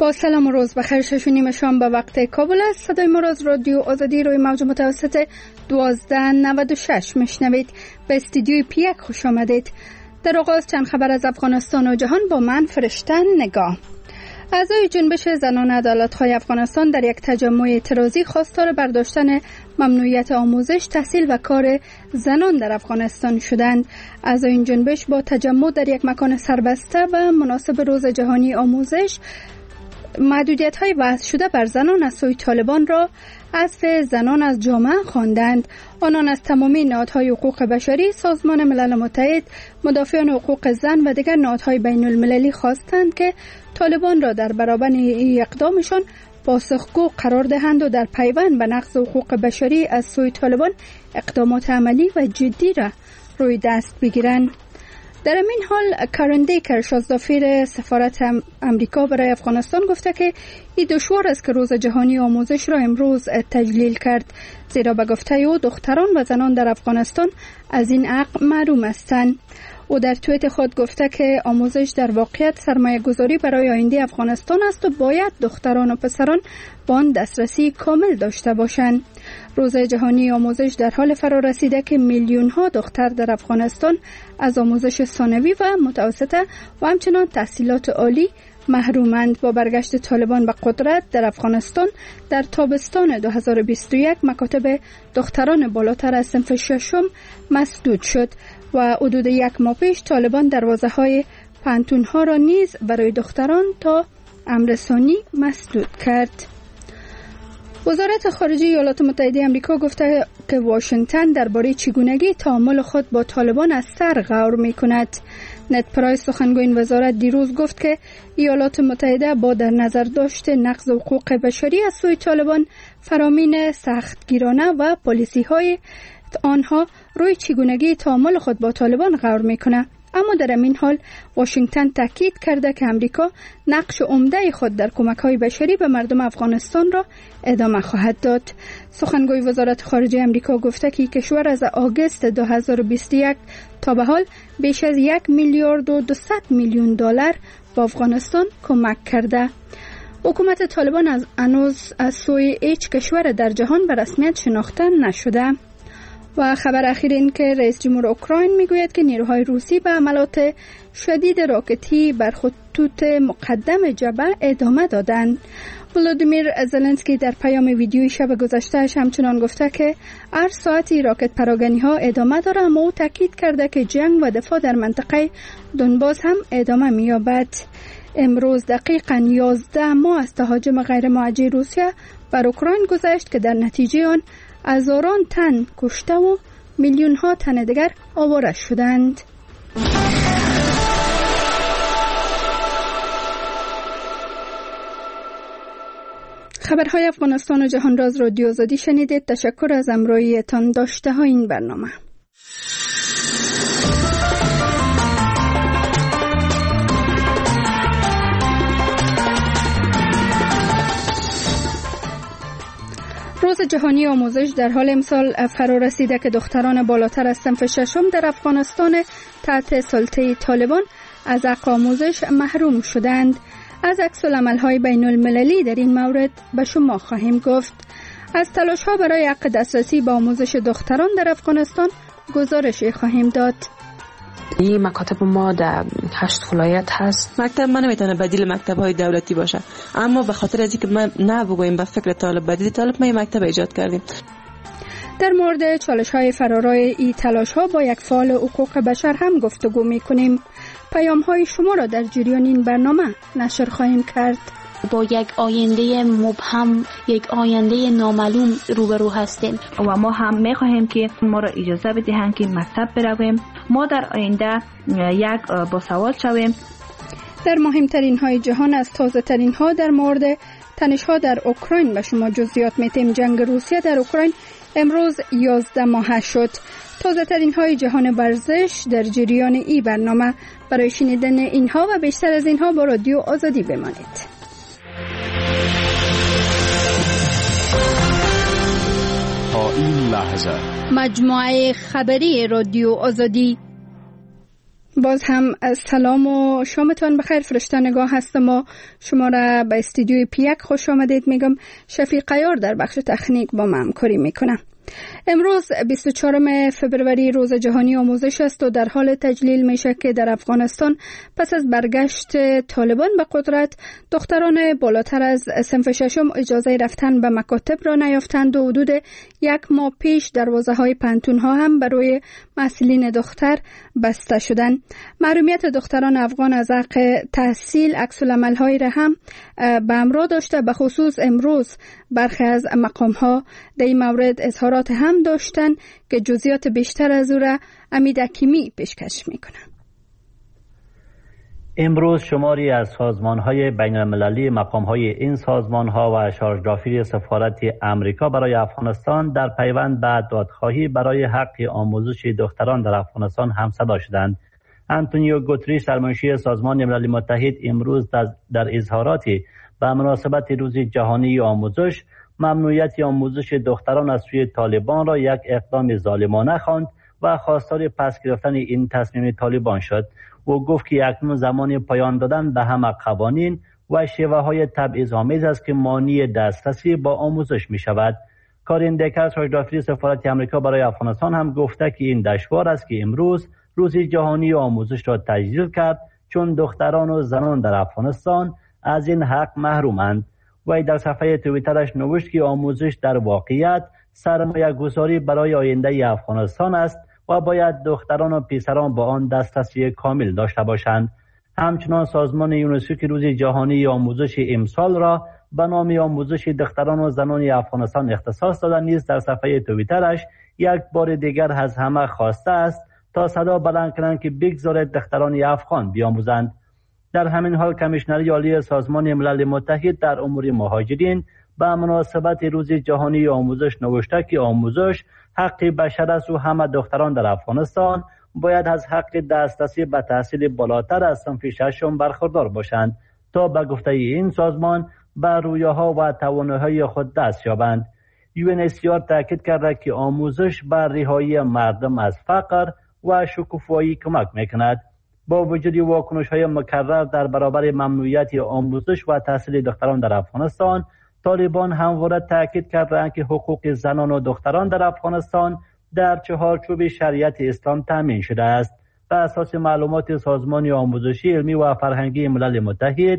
با سلام و روز بخیر. 6:30 شام به وقت کابل است. صدای ما را از رادیو آزادی روی موج متوسط 1296 میشنوید. به استودیوی پیک خوش آمدید. در آغاز چند خبر از افغانستان و جهان با من فرشته نگاه. اعضای جنبش زنان عدالت‌خواه افغانستان در یک تجمع اعتراضی خواستار برداشتن ممنوعیت آموزش، تحصیل و کار زنان در افغانستان شدند. اعضای این جنبش با تجمع در یک مکان سربسته و مناسب روز جهانی آموزش محدودیت‌های وضع شده بر زنان از سوی طالبان را حذف زنان از جامعه خواندند. آنان از تمامی نهادهای حقوق بشری، سازمان ملل متحد، مدافعان حقوق زن و دیگر نهادهای بین المللی خواستند که طالبان را در برابر اقدامشان پاسخگو قرار دهند و در پیوند به نقض حقوق بشری از سوی طالبان اقدامات عملی و جدی را روی دست بگیرند. در این حال کارن دیکر، شازدافیر سفارت امریکا برای افغانستان، گفته که این دشوار است که روز جهانی آموزش را امروز تجلیل کرد، زیرا به گفته او دختران و زنان در افغانستان از این حق محروم هستند. او در توییت خود گفته که آموزش در واقعیت سرمایه گذاری برای آینده افغانستان است و باید دختران و پسران با آن دسترسی کامل داشته باشند. روز جهانی آموزش در حال فرا رسیده که میلیون ها دختر در افغانستان از آموزش ثانوی و متوسطه و همچنان تحصیلات عالی محرومند. با برگشت طالبان به قدرت در افغانستان در تابستان 2021 مکاتب دختران بالاتر از صنف ششم مسدود شد و حدود یک ماه پیش طالبان دروازه‌های پانتون‌ها را نیز برای دختران تا امر ثانی مسدود کرد. وزارت خارجه ایالات متحده آمریکا گفته که واشنگتن درباره چگونگی تعامل خود با طالبان از سر غور می‌کند. نت پرایس، سخنگوی این وزارت، دیروز گفت که ایالات متحده با در نظر داشت نقض حقوق بشری از سوی طالبان، فرامین سختگیرانه و پالیسی‌های آنها روی چگونگی تعامل خود با طالبان غور می‌کند. اما در این حال واشنگتن تاکید کرده که امریکا نقش عمده خود در کمک‌های بشری به مردم افغانستان را ادامه خواهد داد. سخنگوی وزارت خارجه امریکا گفته که کشور از آگوست 2021 تا به حال بیش از 1 میلیارد و 200 میلیون دلار به افغانستان کمک کرده. حکومت طالبان هنوز از سوی هیچ کشور در جهان به رسمیت شناخته نشده. و خبر اخیر این که رئیس جمهور اوکراین میگوید که نیروهای روسی به حملات شدید راکتی بر خطوط مقدم جبهه ادامه دادند. ولودیمیر زلنسکی در پیام ویدیویی شب گذشته‌اش همچنان گفته که هر ساعتی راکت پراگنی ها ادامه داره، اما او تاکید کرده که جنگ و دفاع در منطقه دونباس هم ادامه می‌یابد. امروز دقیقاً 11 ماه از تهاجم غیر موجه روسیه بر اوکراین گذشت که در نتیجه آن هزاران تن کشته و میلیون ها تن دیگر آواره شدند. خبرهای افغانستان و جهان را از رادیو آزادی شنیدید. تشکر از همراهیتان. داشته های این برنامه. روز جهانی آموزش در حال امسال فرا رسیده که دختران بالاتر از صنف ششم در افغانستان تحت سلطه طالبان از حق آموزش محروم شدند. از عکس‌العمل‌های بین المللی در این مورد به شما خواهیم گفت. از تلاش‌ها برای حق دسترسی به آموزش دختران در افغانستان گزارش خواهیم داد. این مکاتب ما در 8 ولایت هست. مکتب من نمیتونه بدیل مکتب‌های دولتی باشه، اما به خاطر از اینکه ما نه بگوییم به فکر طالب بدیل طالب، ما این مکتب ایجاد کردیم. در مورد چالش‌های فرارای این تلاش‌ها با یک فعال حقوق بشر هم گفتگو می‌کنیم. پیام‌های شما را در جریان این برنامه نشر خواهیم کرد. با یک آینده مبهم، یک آینده نامعلوم روبرو هستیم و ما هم می‌خواهیم که ما را اجازه بدهند که مکتب برویم، ما در آینده یک باسواد شویم. در مهمترین های جهان از تازه ترین ها در مورد تنش‌ها در اوکراین به شما جزئیات می‌دهیم. جنگ روسیه در اوکراین امروز 11 ماه شد. تازه ترین های جهان ورزش در جریان این برنامه. برای شنیدن اینها و بیشتر از اینها با رادیو آزادی بمانید. تا این لحظه مجموعه خبری رادیو آزادی. باز هم سلام و شامتان بخیر. فرشته نگاه هستم و شما را به استودیوی پیک خوش آمدید میگم. شفیق عیار در بخش تکنیک با من همکاری میکنم. امروز 24 فبروری روز جهانی آموزش است و در حال تجلیل میشه که در افغانستان پس از برگشت طالبان به قدرت دختران بالاتر از صنف ششم اجازه رفتن به مکاتب را نیافتند و حدود 1 ماه پیش دروازه‌های پانتون‌ها هم برای محصلین دختر بسته شدند. محرومیت دختران افغان از حق تحصیل عکس‌العمل‌هایی را هم به همراه داشته. به خصوص امروز برخی از مقام‌ها در این مورد اظهارات هم داشتن که جزئیات بیشتر از او را امید حکیمی پیشکش میکنند. امروز شماری از سازمان‌های بین‌المللی مقام‌های این سازمان‌ها و شارژدافی سفارت امریکا برای افغانستان در پیوند به دادخواهی برای حق آموزش دختران در افغانستان همصدا شدند. آنتونیو گوتریش سرمنشی سازمان ملل متحد امروز در اظهاراتی به مناسبت روز جهانی آموزش ممنوعیت آموزش دختران از سوی طالبان را یک اقدام ظالمانه خواند و خواستار پس گرفتن این تصمیم طالبان شد. او گفت که اکنون زمان پایان دادن به همه قوانین و شیوه‌های تبعیض‌آمیز است که مانع دسترسی با آموزش می شود. کارین دکر شارژدافی سفارت آمریکا برای افغانستان هم گفته که این دشوار است که امروز روز جهانی آموزش را تجلیل کرد چون دختران و زنان در افغانستان از این حق محرومند. و در صفحه توییترش نوشت که آموزش در واقعیت سرمایه گذاری برای آینده افغانستان است و باید دختران و پسران با آن دسترسی کامل داشته باشند. همچنان سازمان یونسکو که روز جهانی آموزش امسال را به نام آموزش دختران و زنان افغانستان اختصاص داده نیز در صفحه توییترش یک بار دیگر از همه خواسته است تا صدا بلند کنند که بگذارید دختران افغان بیاموزند. در همین حال کمیشنری عالی سازمان ملل متحد در امور مهاجرین به مناسبت روز جهانی آموزش نوشته که آموزش حق بشر است و همه دختران در افغانستان باید از حق دسترسی به تحصیل بالاتر از صنف ششم برخوردار باشند تا به گفته این سازمان به رویاها و توانایی‌های خود دست یابند. UNHCR تاکید کرده که آموزش به رهایی مردم از فقر و شکوفایی کمک میکند. با وجود واکنش‌های مکرر در برابر ممنوعیت آموزش و تحصیل دختران در افغانستان، طالبان همواره تاکید کردند که حقوق زنان و دختران در افغانستان در چهارچوب شریعت اسلام تامین شده است. بر اساس معلومات سازمان آموزشی علمی و فرهنگی ملل متحد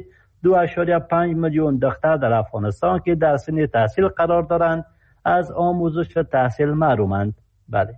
2.5 میلیون دختر در افغانستان که در سن تحصیل قرار دارند از آموزش و تحصیل محرومند. بله.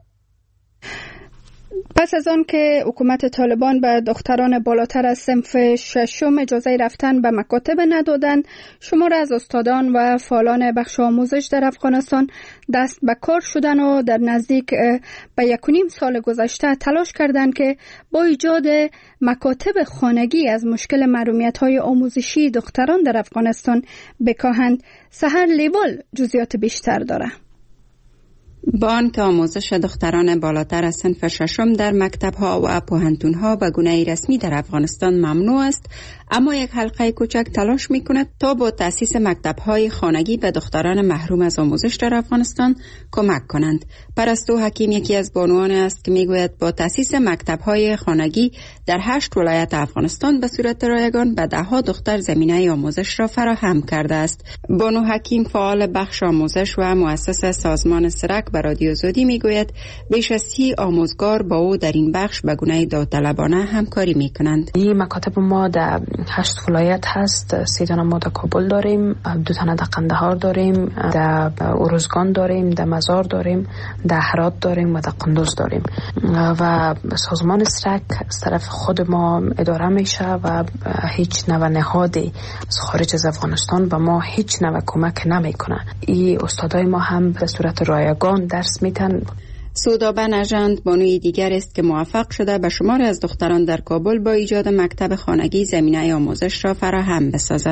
پس از آن که حکومت طالبان به دختران بالاتر از صنف ششم اجازه رفتن به مکاتب ندادند، شمار از استادان و فعالان بخش آموزش در افغانستان دست به کار شدن و در نزدیک به 1.5 سال گذشته تلاش کردند که با ایجاد مکاتب خانگی از مشکل محرومیت‌های آموزشی دختران در افغانستان بکاهند. سحر لیوال جزئیات بیشتر دارد. با آنکه آموزش دختران بالاتر از صنف ششم در مکتب‌ها و پوهنتون‌ها به گونه رسمی در افغانستان ممنوع است، اما یک حلقه کوچک تلاش می‌کند تا با تأسیس مکتب‌های خانگی به دختران محروم از آموزش در افغانستان کمک کنند. پرستو حکیم یکی از بانوان است که می‌گوید با تأسیس مکتب‌های خانگی در 8 ولایت افغانستان به صورت رایگان به 10 دختر زمینه آموزش را فراهم کرده است. بانو حکیم فعال بخش آموزش و مؤسس سازمان سرک به رادیو زودی میگوید بیش از 30 آموزگار با او در این بخش به گونه داوطلبانه همکاری میکنند. این مکاتب ما در 8 ولایت هست. 3 تا ما در کابل داریم، 2 تا در قندهار داریم، در ارزگان داریم، در مزار داریم، در هرات داریم و در قندوز داریم. و سازمان سرک از طرف خود ما اداره میشه و هیچ نوع نهادی از خارج از افغانستان به ما هیچ نوع کمک نمیکنه. این استادای ما هم به صورت رایگان درس میتن. سودا نژند بانوی دیگر است که موفق شده به شمار از دختران در کابل با ایجاد مکتب خانگی زمینه آموزش را فراهم بسازد.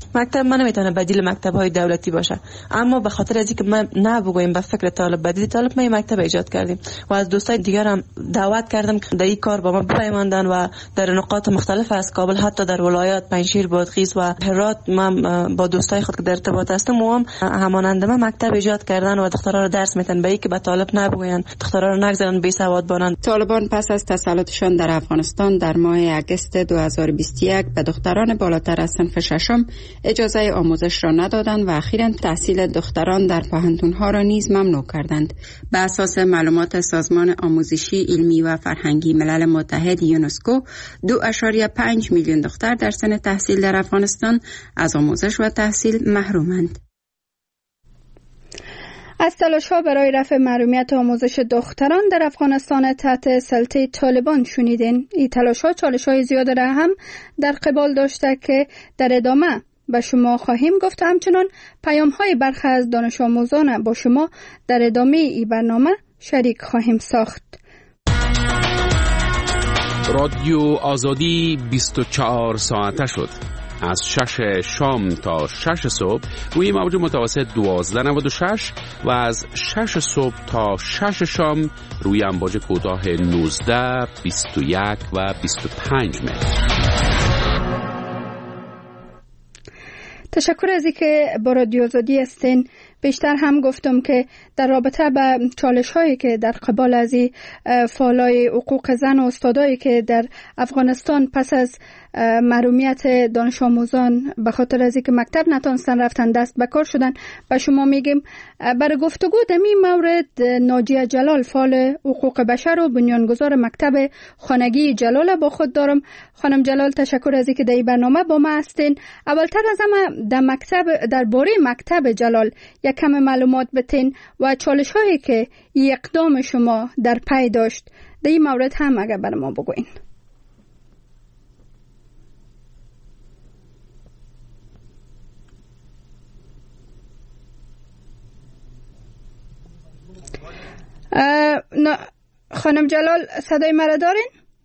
مکتب من نمیتونه بدیل مکتب های دولتی باشه، اما به خاطر از اینکه ما نبگوییم به فکر طالب بدیل طالب، ما مکتب ایجاد کردیم و از دوستای دیگر هم دعوت کردم که در این کار با ما بپیوندن و در نقاط مختلف از کابل، حتی در ولایات پنجشیر، بادغیس و هرات، من با دوستای خود که در ارتباط هستم و هم همانند ما مکتب ایجاد کردن و دخترها رو درس میتن به اینکه به طالب نبگوین، دخترها رو نگذارن بی سواد بانن. طالبان پس از تسلطشان در افغانستان در ماه اگست 2021 به دختران بالاتر از صنف ششم اجازه آموزش را ندادند و اخیراً تحصیل دختران در پوهنتون‌ها را نیز ممنوع کردند. به اساس معلومات سازمان آموزشی، علمی و فرهنگی ملل متحد یونسکو، 2.5 میلیون دختر در سن تحصیل در افغانستان از آموزش و تحصیل محرومند. از تلاش‌ها برای رفع محرومیت آموزش دختران در افغانستان تحت سلطه طالبان شنیدین. این تلاش‌ها چالش‌های زیاد را هم در قبال داشته که در ادامه به شما خواهیم گفت. همچنان پیام‌های برخی از دانش آموزان با شما در ادامه این برنامه شریک خواهیم ساخت. رادیو آزادی 24 ساعته شد. از 6 شام تا 6 صبح روی موج متوسط 1296 و از 6 صبح تا 6 شام روی امواج کوتاه 19، 21 و 25 متر. تشکر از اینکه با رادیو آزادی هستین. بیشتر هم گفتم که در رابطه به چالش هایی که در قبال از فعالای حقوق زن و استادایی که در افغانستان پس از محرومیت دانش آموزان به خاطر از اینکه مکتب نتونستن رفتن دست به کار شدن به شما میگیم. برای گفتگو در این مورد ناجیه جلال، فعال حقوق بشر و بنیانگذار مکتب خانگی جلال با خود دارم. خانم جلال، تشکر از اینکه در این برنامه با ما هستین. اولتر از همه در باره مکتب جلال یک کم معلومات بتین و چالش هایی که اقدام شما در پی داشت در این مورد هم اگر برای ما بگوین. خانم جلال، صدای مرا دارین؟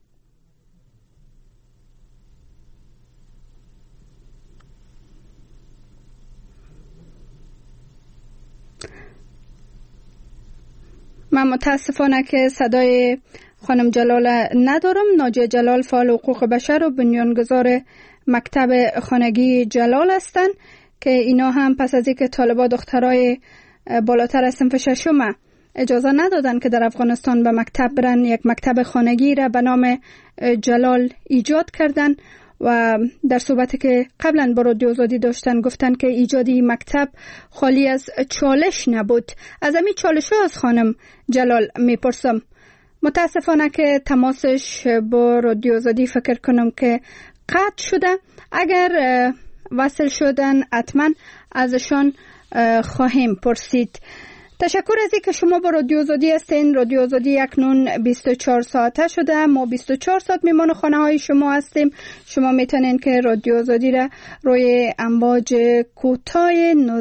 من متاسفانه که صدای خانم جلال ندارم. ناجیه جلال فعال حقوق بشر و بنیانگذار مکتب خانگی جلال هستند که اینا هم پس از اینکه طالبان دخترای بالاتر از صنف ششم اجازه ندادن که در افغانستان به مکتب برن، یک مکتب خانگی را به نام جلال ایجاد کردن و در صحبتی که قبلا با رادیو آزادی داشتن گفتن که ایجاد این مکتب خالی از چالش نبود. از همین چالش ها از خانم جلال میپرسم. متاسفانه که تماسش با رادیو آزادی فکر کنم که قطع شده. اگر وصل شدن حتما ازشان خواهیم پرسید. تشکر از اینکه شما با رادیو آزادی هستین. رادیو آزادی اکنون 24 ساعته شده. ما 24 ساعت میمان خانه های شما هستیم. شما میتونین که رادیو آزادی را روی امواج کوتاه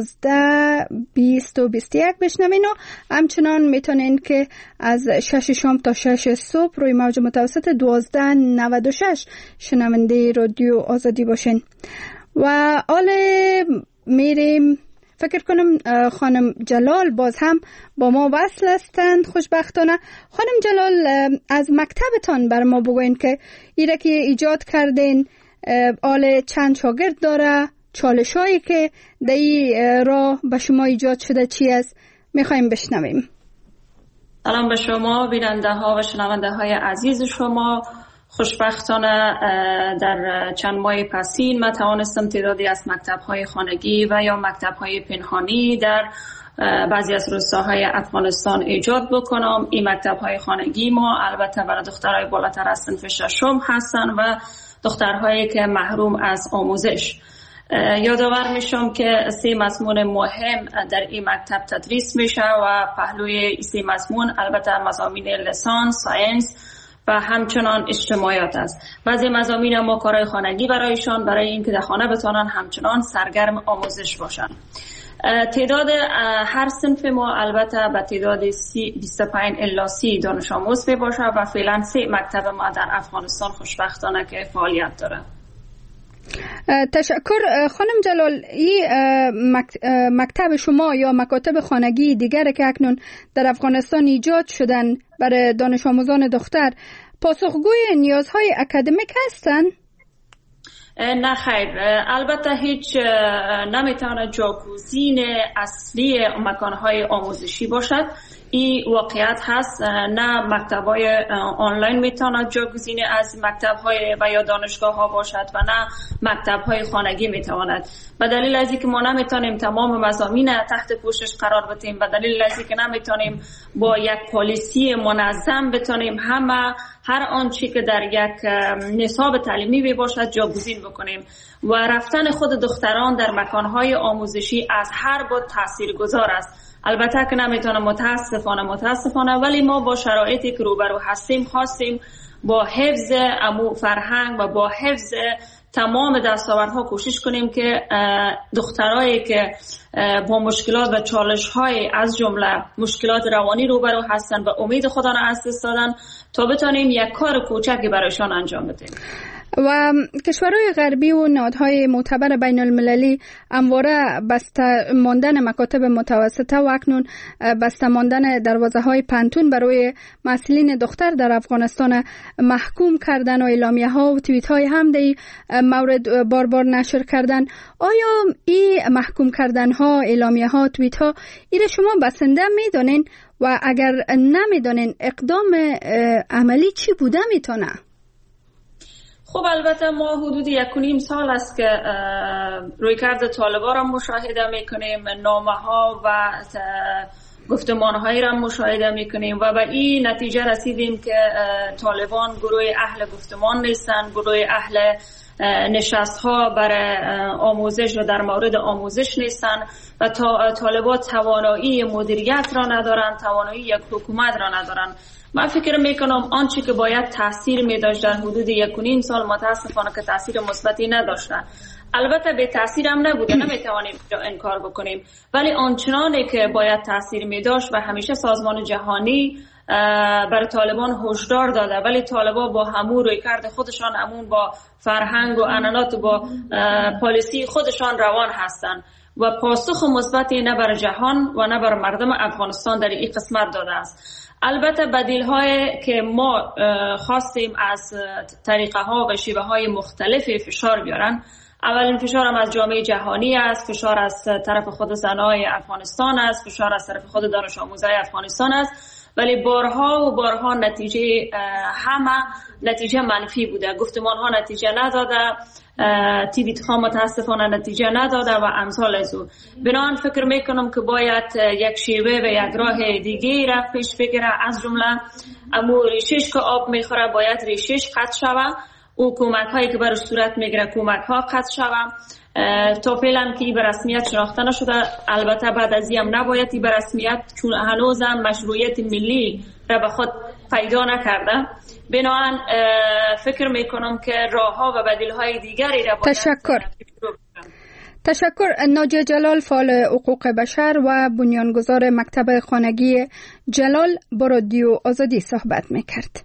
19، 20 و 21 بشنوین و همچنان میتونین که از 6 شام تا 6 صبح روی موج متوسط 1296 شنونده رادیو آزادی باشین. و حال میریم، فکر کنم خانم جلال باز هم با ما وصل هستند خوشبختانه. خانم جلال، از مکتبتان بر ما بگوین که ایره که ایجاد کردین آل چند شاگرد داره، چالش هایی که در این راه به شما ایجاد شده چی است؟ میخوایم بشنویم. سلام به شما بیننده ها و شنونده های عزیز شما. خوشبختانه در چند ماه پسین من توانستم تعدادی از مکتب‌های خانگی و یا مکتب‌های پنهانی در بعضی از روستاهای افغانستان ایجاد بکنم. این مکتب‌های خانگی ما البته برای دخترای بالاتر از صنف ششم هستن و دخترهایی که محروم از آموزش. یادآور میشم که 3 مضمون مهم در این مکتب تدریس میشه و پهلوی این 3 مضمون البته مضامین لیسانس، ساینس و همچنان اجتماعیات است. بعضی مضامین ما کارهای خانگی برایشان، برای اینکه در خانه بتونن همچنان سرگرم آموزش باشن. تعداد هر صنف ما البته به تعداد 25 الی 30 دانش آموز باشه و فعلا 3 مکتب ما در افغانستان خوشبختانه که فعالیت داره. تشکر خانم جلال. این مکتب شما یا مکاتب خانگی دیگر که اکنون در افغانستان ایجاد شدن برای دانش آموزان دختر پاسخگوی نیازهای اکادمیک هستند؟ نه خیر، البته هیچ نمیتونه جاگزین اصلی مکانهای آموزشی باشد. این واقعیت هست. نه مکتب‌های آنلاین میتونه جاگزین از مکتب‌های و یا دانشگاه‌ها باشد و نه مکتب‌های خانگی میتواند. به دلیل از اینکه ما نمیتونیم تمام مضامین تحت پوشش قرار بدیم، به دلیل از اینکه نمیتونیم با یک پالیسی منظم بتونیم هر آنچه که در یک نصاب تعلیمی باشد جاگزین بکنیم و رفتن خود دختران در مکان‌های آموزشی از هر بود تاثیرگذار است. البته که نمیتونه متاسفانه ولی ما با شرایطی که روبرو هستیم خواستیم با حفظ فرهنگ و با حفظ تمام دستاوردها کوشش کنیم که دخترایی که با مشکلات و چالش‌های از جمله مشکلات روانی روبرو هستن و امید خدا را از دست دادن تا بتونیم یک کار کوچکی برایشان انجام بدیم. و کشورهای غربی و نهادهای معتبر بین المللی همواره بسته ماندن مکاتب متوسطه و اکنون بسته ماندن دروازه‌های پانتون برای محصلین دختر در افغانستان محکوم کردن و اعلامیه ها و توییت های هم در مورد بار نشر کردن. آیا این محکوم کردن ها، اعلامیه ها، توییت ها ایره شما بسنده میدونین و اگر نمیدونین اقدام عملی چی بوده میتونه؟ خب البته ما حدود 1.5 سال است که رویکرد طالبان را مشاهده میکنیم، نامه ها و گفتمان هایی را مشاهده میکنیم و به این نتیجه رسیدیم که طالبان گروه اهل گفتمان نیستند، گروه اهل نشست ها برای آموزش و در مورد آموزش نیستند و طالبان توانایی مدیریت را ندارند، توانایی یک حکومت را ندارند. من فکر میکنم آنچه که باید تاثیر میداشت در حدود 1.5 سال متاسفانه که تاثیر مثبتی نداشته. البته به تاثیر هم نبوده، نمیتوانیم انکار بکنیم، ولی آنچنانی که باید تاثیر میداشت و همیشه سازمان جهانی بر طالبان هشدار داده، ولی طالبان با همون رویکرد خودشان، همون با فرهنگ و عنعنات و با پالیسی خودشان روان هستند و پاسخ مثبتی نه بر جهان و نه بر مردم افغانستان در این قسمت داده است. البته بدیل‌هایی که ما خواستیم از طریقه ها و شیوه های مختلفی فشار بیارن. اولین فشار هم از جامعه جهانی است، فشار از طرف خود زنای افغانستان است، فشار از طرف خود دانش آموزای افغانستان است، ولی بارها نتیجه منفی بوده. گفتمان ها نتیجه نداده، توییت ها متاسفانه نتیجه نداده و امثال از او. بنابراین فکر میکنم که باید یک شیوه و یک راه دیگه را پیش بگیره، از جمله امو ریشش که آب میخوره باید ریشش قطع شود، او کمک هایی که برش صورت میگیره کمک ها قطع شود. تا فعلا که این به رسمیت شناخته نشده، البته بعد از این هم نباید این به رسمیت، چون هنوزم مشروعیت ملی را به خود پیدا نکرده. بنابراین فکر میکنم که راه ها و بدیل های دیگری را باید تشکر. ناجیه جلال، فعال حقوق بشر و بنیانگذار مکتب خانگی جلال، با رادیو آزادی صحبت میکرد.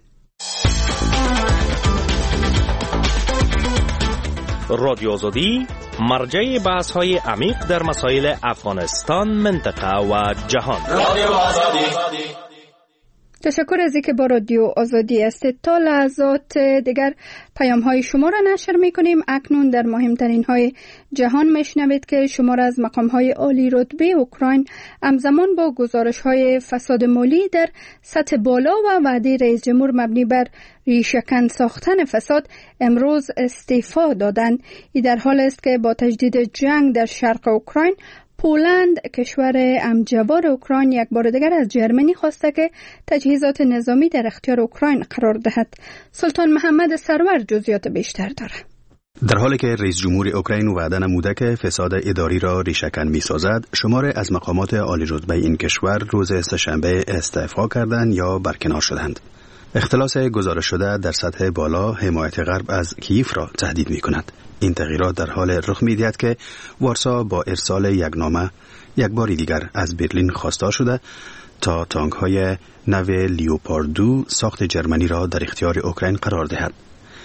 رادیو آزادی مرجع بحث های عمیق در مسائل افغانستان، منطقه و جهان. رادیو آزادی. تشکر از اینکه با رادیو آزادی هستید. تا لحظات دیگر پیام های شما را نشر می کنیم. اکنون در مهمترین های جهان میشنوید که شمار از مقام های عالی رتبه اوکراین همزمان با گزارش های فساد مالی در سطح بالا و وعده رئیس جمهور مبنی بر ریشه‌کن ساختن فساد امروز استعفا دادند. این در حال است که با تجدید جنگ در شرق اوکراین، پولند، کشور همجوار اوکراین، یک بار دیگر از جرمنی خواسته که تجهیزات نظامی در اختیار اوکراین قرار دهد. سلطان محمد سرور جزئیات بیشتر دارد. در حالی که رئیس جمهور اوکراین وعده نموده که فساد اداری را ریشه‌کن می‌سازد، شماری از مقامات عالی رتبه این کشور روز سه‌شنبه استعفا کردند یا برکنار شدند. اختلاس گزارش شده در سطح بالا حمایت غرب از کیف را تهدید می‌کند. این تغییرات در حال رخ می‌دهد که وارسا با ارسال یک نامه یک بار دیگر از برلین خواستار شده تا تانک‌های نو لیوپارد 2 ساخت جرمنی را در اختیار اوکراین قرار دهد.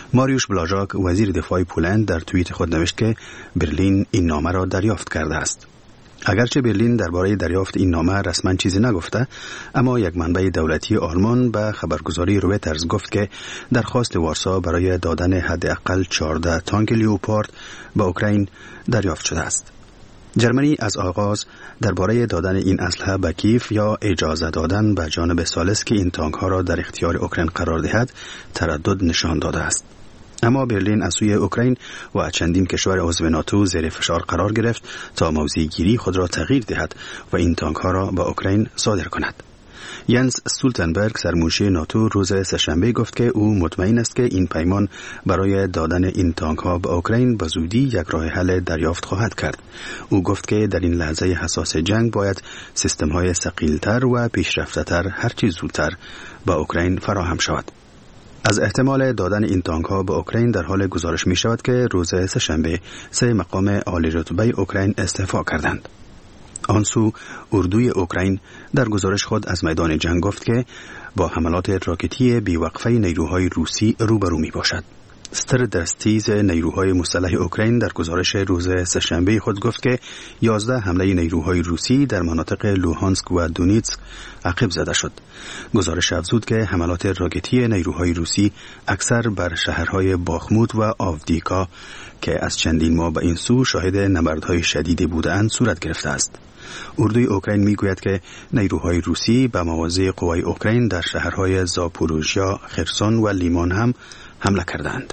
ماریوش بلاژاک وزیر دفاع پولند در توییت خود نوشت که برلین این نامه را دریافت کرده است. اگرچه برلین درباره دریافت این نامه رسما چیزی نگفته، اما یک منبع دولتی آلمان به خبرگزاری رویترز گفت که درخواست وارسا برای دادن حداقل 14 تانک لیوپارد به اوکراین دریافت شده است. جرمنی از آغاز درباره دادن این اسلحه به کیف یا اجازه دادن به جانب ثالث که این تانک ها را در اختیار اوکراین قرار دهد تردد نشان داده است. اما برلین از سوی اوکراین و چندین کشور عضو ناتو زیر فشار قرار گرفت تا موضع‌گیری خود را تغییر دهد و این تانک ها را به اوکراین صادر کند. ینس استولتنبرگ سرمنشی ناتو روز سه‌شنبه گفت که او مطمئن است که این پیمان برای دادن این تانک ها به اوکراین به زودی یک راه حل دریافت خواهد کرد. او گفت که در این لحظه حساس جنگ باید سیستم های ثقیل‌تر و پیشرفته‌تر هر چیز زودتر به اوکراین فراهم شود. از احتمال دادن این تانک ها به اوکراین در حال گزارش می شود که روز سه‌شنبه 3 مقام عالی رتبه اوکراین استعفا کردند. آنسو اردوی اوکراین در گزارش خود از میدان جنگ گفت که با حملات راکتی بیوقفه نیروهای روسی روبرو می باشد. ستردرستیز نیروهای مسلح اوکراین در گزارش روز سه‌شنبه خود گفت که 11 حمله نیروهای روسی در مناطق لوهانسک و دونیتسک عقب زده شد. گزارش افزود که حملات راکتی نیروهای روسی اکثر بر شهرهای باخموت و آودیکا که از چندین ماه به این سو شاهد نبردهای شدیدی بودند صورت گرفته است. اردوی اوکراین میگوید که نیروهای روسی به مواضع قوای اوکراین در شهرهای زاپوروژیا، خرسون و لیمان هم حمله کردند.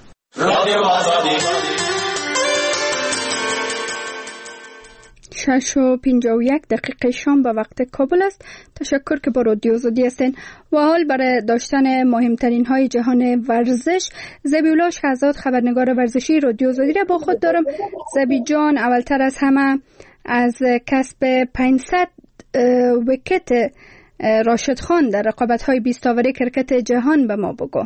6:51 شام به وقت کابل است. تشکر که با رادیو آزادی هستین و حال برای داشتن مهمترین های جهان ورزش زبیولا شهزاد خبرنگار ورزشی رادیو آزادی را با خود دارم. زبی جان، اولتر از همه از کسب 500 ویکت راشد خان در رقابت‌های 20 اوری کرکت جهان به ما بگو.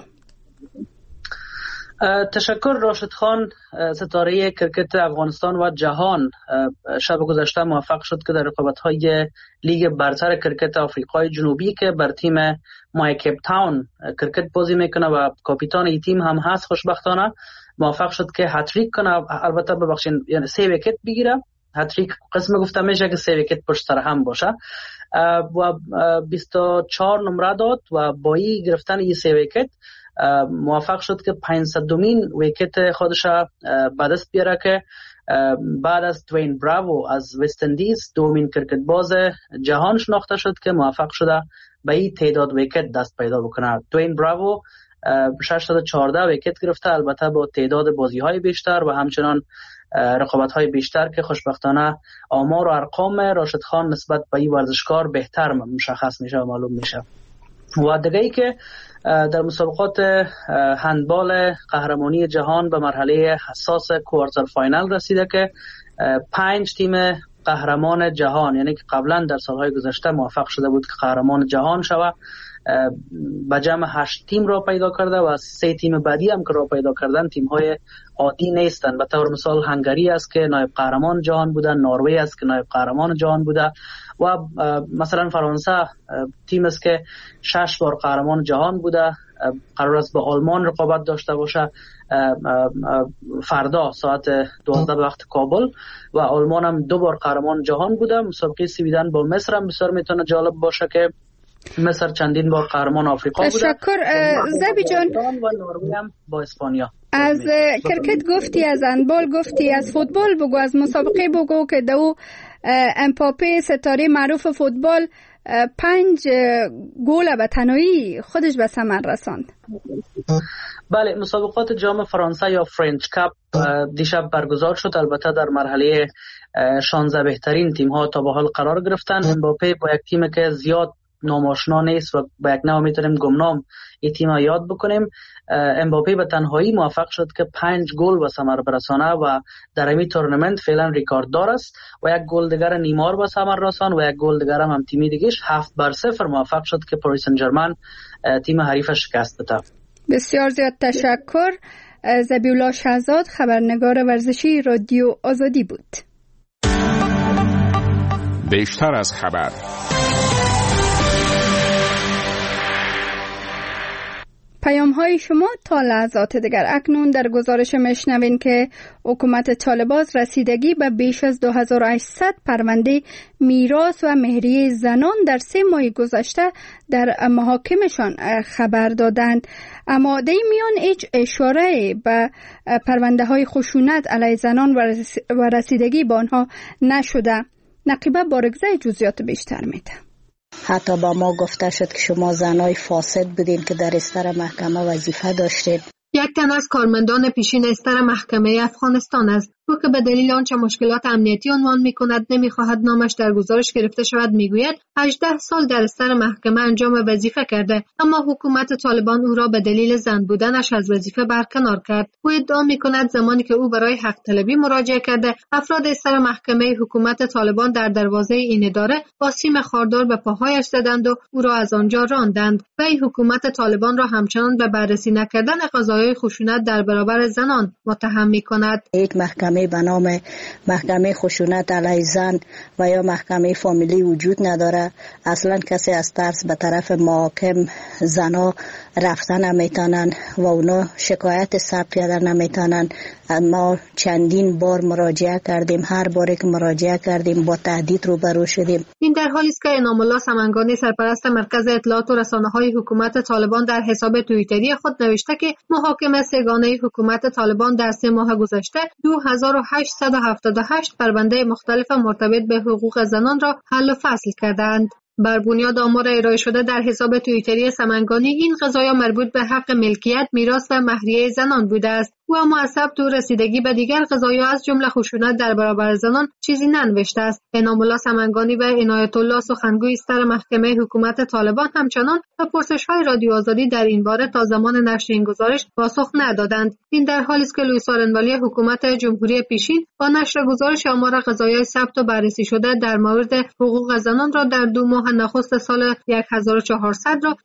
تشکر. راشد خان ستاره کرکت افغانستان و جهان شب گذشته موفق شد که در رقابت‌های لیگ برتر کرکت آفریقای جنوبی که بر تیم مای کیپ تاون کرکت بازی میکنه و کاپیتان این تیم هم هست، خوشبختانه موفق شد که هتریک کنه. البته ببخشید، یعنی 3 ویکت بگیره. هتریک قسم گفته میشه که 3 ویکت پشت سر هم باشه و 24 نمره داد و با این گرفتن این 3 ویکت موفق شد که 500مین ویکت خودش به دست بیاره که بعد از دوین براوو از وست اندیز دومین کرکت باز جهان شناخته شد که موفق شده به این تعداد ویکت دست پیدا بکنه. دوین براوو 614 ویکت گرفته، البته با تعداد بازی های بیشتر و همچنان رقابت های بیشتر که خوشبختانه آمار و ارقام راشد خان نسبت به این ورزشکار بهتر مشخص میشه و معلوم میشه. و دیگه ای که در مسابقات هندبال قهرمانی جهان به مرحله حساس کوارتر فاینال رسیده که 5 تیم قهرمان جهان، یعنی که قبلا در سالهای گذشته موفق شده بود که قهرمان جهان شود، به جمع 8 تیم را پیدا کرده و 3 تیم بعدی هم که را پیدا کردن تیم های عادی نیستن. به طور مثال هنگری است که نایب قهرمان جهان بوده، نروژ است که نایب قهرمان جهان بوده و مثلا فرانسه تیم است که 6 بار قهرمان جهان بوده. قرار است با آلمان رقابت داشته باشه فردا ساعت 12 به وقت کابل و آلمان هم 2 بار قهرمان جهان بوده. مسابقه سویدن با مصر هم بسیار میتونه جالب باشه که مصر چندین بار قهرمان آفریقا بوده. تشکر زبی جان. و نروژ هم با اسپانیا. از کرکت گفتی، از هندبال گفتی، از فوتبال بگو، از مسابقه بگو که دو امباپه ستاره معروف فوتبال 5 گل به تنهایی خودش به ثمر رساند. بله، مسابقات جام فرانسه یا فرنچ کاپ دیشب برگزار شد. البته در مرحله 16 بهترین تیم ها تا به حال قرار گرفتن. امباپه با یک تیم که زیاد ناماشنا نیست و با یک نام میتونیم گمنام این تیم یاد بکنیم، امباپه به تنهایی موفق شد که 5 گل به ثمر برسانه و در این تورنمنت فعلا ریکارددار است و یک گل دیگر نیمار به ثمر رساند و یک گل دیگر هم تیمی دیگهش 7-0 موفق شد که پاریس سن ژرمن تیم حریفش شکست بده. بسیار زیاد تشکر. زبیولا شهزاد خبرنگار ورزشی رادیو آزادی بود. بیشتر از خبر. پیام های شما تا لحظات دیگر. اکنون در گزارش میشنوین که حکومت طالبان رسیدگی به بیش از 2800 پرونده میراث و مهریه زنان در 3 ماه گذشته در محاکمشان خبر دادند. اما در میان هیچ اشاره به پرونده های خشونت علیه زنان و رسیدگی به آنها نشده. نقیبه بارگزه جزئیات بیشتر میده. حتی با ما گفته شد که شما زنای فاسد بودین که در استر محکمه وظیفه داشتید. یک تن از کارمندان پیشین استر محکمه افغانستان است. او که به دلیل آنچه مشکلات امنیتی عنوان می‌کند نمی‌خواهد نامش در گزارش گرفته شود میگوید 18 سال در استر محکمه انجام وظیفه کرده، اما حکومت طالبان او را به دلیل زن بودنش از وظیفه برکنار کرد. او ادعا می‌کند زمانی که او برای حق طلبی مراجعه کرده، افراد استر محکمه حکومت طالبان در دروازه این اداره با سیم خاردار به پاهایش زدند و او را از آنجا راندند. وی حکومت طالبان را همچنان به بررسی نکردن قضایای خشونت در برابر زنان متهم می‌کند. یک محکمه به نام محکمه خشونت علیه زن و یا محکمه فامیلی وجود نداره. اصلا کسی از ترس به طرف محاکم زنا رفتن نمیتونن و اونا شکایت ثبت کردن نمیتونن. ما چندین بار مراجعه کردیم، هر باری که مراجعه کردیم با تهدید روبرو شدیم. این در حالی است که انعام الله سمنگانی سرپرست مرکز اطلاعات و رسانه‌های حکومت طالبان در حساب توییتری خود نوشته که محاکمه سگانه حکومت طالبان در 3 ماه گذشته 2878 پرونده مختلف مرتبط به حقوق زنان را حل و فصل کردند. بر بنیاد آمار ارائه شده در حساب توییتری سمنگانی، این قضایا مربوط به حق ملکیت، میراث و مهریه زنان بوده است. او اما از ثبت و رسیدگی به دیگر قضایا از جمله خشونت در برابر زنان چیزی ننوشته است. انعام الله سمنگانی و عنایت الله سخنگوی استر محکمه حکومت طالبان همچنان به پرسش‌های رادیو آزادی در این باره تا زمان نشر این گزارش پاسخ ندادند. این در حالی است که لوئیس آرنوالی حکومت جمهوری پیشین با نشر گزارش آمار قضایای ثبت و بررسی شده در مورد حقوق زنان را در 2 ماه نخست سال 1400 را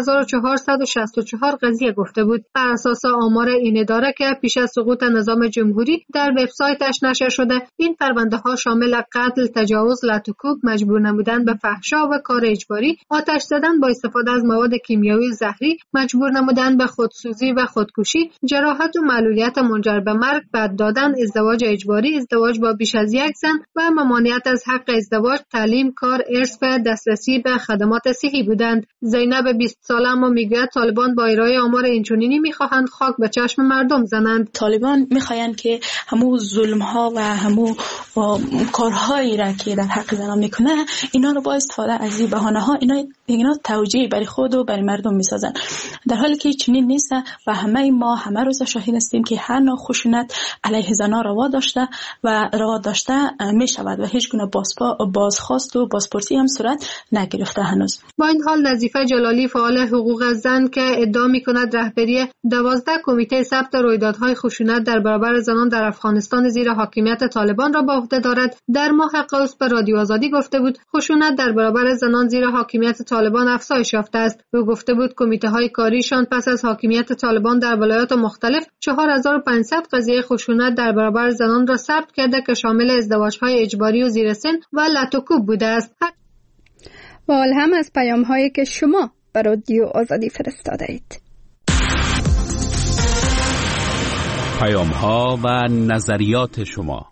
1464 قضیه گفته بود. بر اساس آمار این اداره که پیش از سقوط نظام جمهوری در وبسایتش نشر شده، این پرونده ها شامل قتل، تجاوز، لط و کوب، مجبور نمودن به فحشا و کار اجباری، آتش زدن با استفاده از مواد کیمیایی زهری، مجبور نمودن به خودسوزی و خودکشی، جراحت و معلولیت منجر به مرگ، بد دادن، ازدواج اجباری، ازدواج با بیش از یک زن و ممانعت از حق ازدواج، تعلیم، کار، ارث و دسترسی به خدمات صحی بودند. زینب 20 ساله اما میگوید طالبان با ارائه آمار اینچنینی میخواهند خاک به چشم مردم زنند. طالبان میخواهند که همو ظلم ها و همو کارهایی را که در حق زنان میکنه اینا رو با استفاده از این بهانه ها اینا توجیه برای خود و برای مردم میسازن، در حالی که چنین نیست و همه روز شاهد هستیم که هر نوع خشونت علیه زنان روا داشته میشود و هیچ گونه بازخواست و بازپرسی هم صورت نگرفته هنوز. با این حال نظیفه جلالی فعال حقوق زن که ادعا میکند رهبری 12 کمیته ثبت رویدادهای خشونت در برابر زنان در افغانستان زیر حاکمیت طالبان را به عهده دارد، در ماه قوس به رادیو آزادی گفته بود خشونت در برابر زنان زیر حاکمیت طالبان افزایش یافته است. او گفته بود کمیته های کاریشان پس از حاکمیت طالبان در ولایات مختلف 4500 قضیه خشونت در برابر زنان را ثبت کرده که شامل ازدواج‌های اجباری و زیر سن و لط و کوب بوده است. و حال هم از پیام‌هایی که شما به رادیو آزادی فرستاده اید. پیام‌ها و نظریات شما.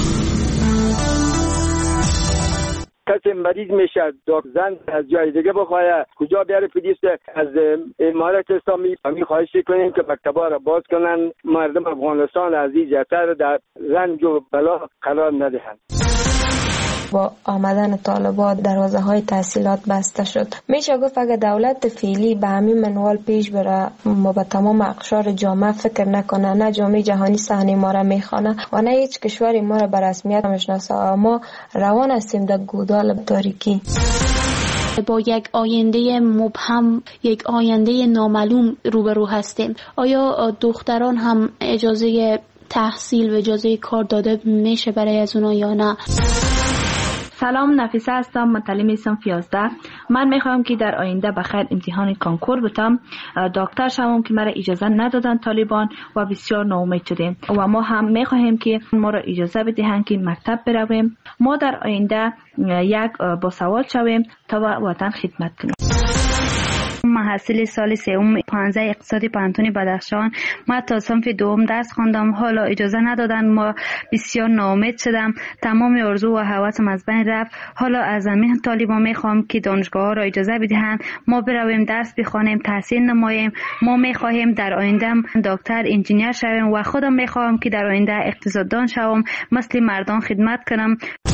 کسی مریض میشه زن از جای دیگه بخواه کجا بیاره پلیس از امارت اسلامی همین خواهش کنیم که مکتبا را باز کنن، مردم افغانستان عزیزتر در رنج و بلا قرار ندهند. با آمدن طالبان دروازه های تحصیلات بسته شد. میشه گفت اگر دولت فعلی به همین منوال پیش بره ما به تمام اقشار جامعه فکر نکنه، نه جامعه جهانی صحنه ما را میخوانه و نه هیچ کشوری ما را به رسمیت میشناسه، ما روان هستیم در گودال تاریکی. با یک آینده مبهم، یک آینده نامعلوم روبرو هستیم. آیا دختران هم اجازه تحصیل و اجازه کار داده میشه برای از اونا یا نه؟ سلام، نفیسه هستم، متعلم صنف 11. من میخوام که در آینده بخیر امتحان کانکور بتم، دکتر شوم که مرا اجازه ندادن طالبان و بسیار ناامید شدیم و ما هم میخواهیم که ما را اجازه بدهند که مکتب برویم، ما در آینده یک باسواد شویم تا وطن خدمت کنیم. محصل سال سوم 15 اقتصادی پانتون بدخشان. ما تا صنف دوم درس خواندم، حالا اجازه ندادن، ما بسیار ناامید شدم، تمام آرزو و هوسم از بین رفت. حالا از همین طالبان میخوام که دانشگاه ها را اجازه بدهند ما برویم درس بخوانیم، تحصیل نماییم. ما میخواهیم در آینده دکتر، انجینیر شویم و خودم میخواهم که در آینده اقتصاددان شوم، مثل مردان خدمت کنم.